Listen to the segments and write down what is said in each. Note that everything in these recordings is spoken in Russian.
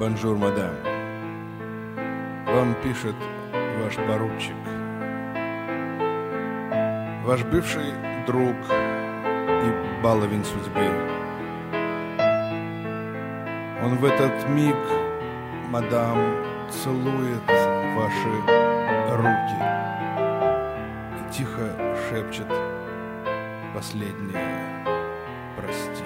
Бонжур, мадам. Вам пишет ваш поручик. Ваш бывший друг и баловень судьбы. Он в этот миг, мадам, целует ваши руки и тихо шепчет последнее «Прости».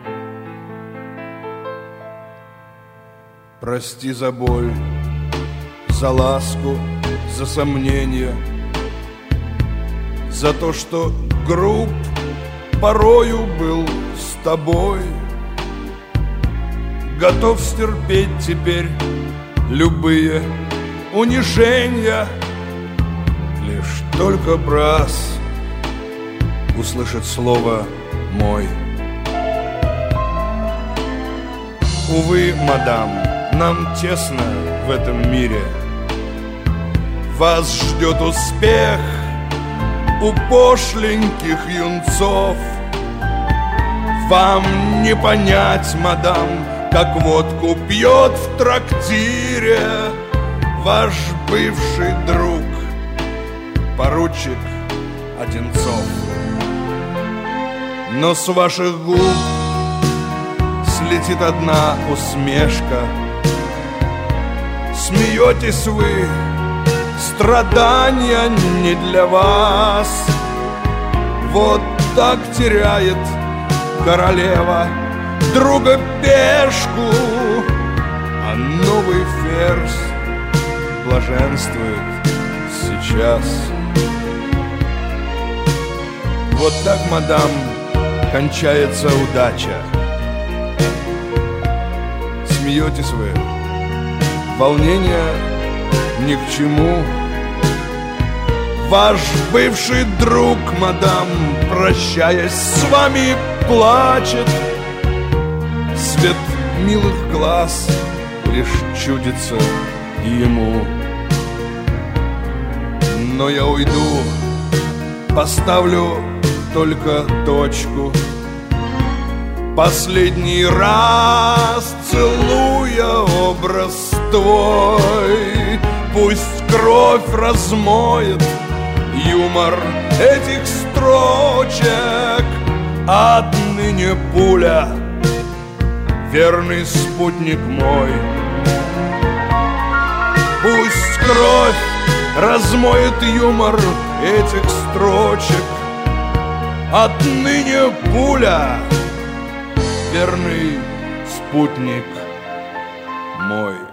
Прости за боль, за ласку, за сомнения, за то, что груб порою был с тобой. Готов стерпеть теперь любые унижения, лишь только б раз услышать слово «мой». Увы, мадам, нам тесно в этом мире. Вас ждет успех у пошленьких юнцов. Вам не понять, мадам, как водку пьет в трактире ваш бывший друг, поручик Одинцов. Но с ваших губ слетит одна усмешка. Смеетесь вы, страдания не для вас. Вот так теряет королева друга пешку, а новый ферзь блаженствует сейчас. Вот так, мадам, кончается удача. Смеетесь вы, волнение ни к чему. Ваш бывший друг, мадам, прощаясь с вами, плачет. Свет милых глаз лишь чудится ему. Но я уйду, поставлю только точку. Последний раз целуя образ твой, пусть кровь размоет юмор этих строчек. Отныне пуля — верный спутник мой. Пусть кровь размоет юмор этих строчек. Отныне пуля — верный спутник мой.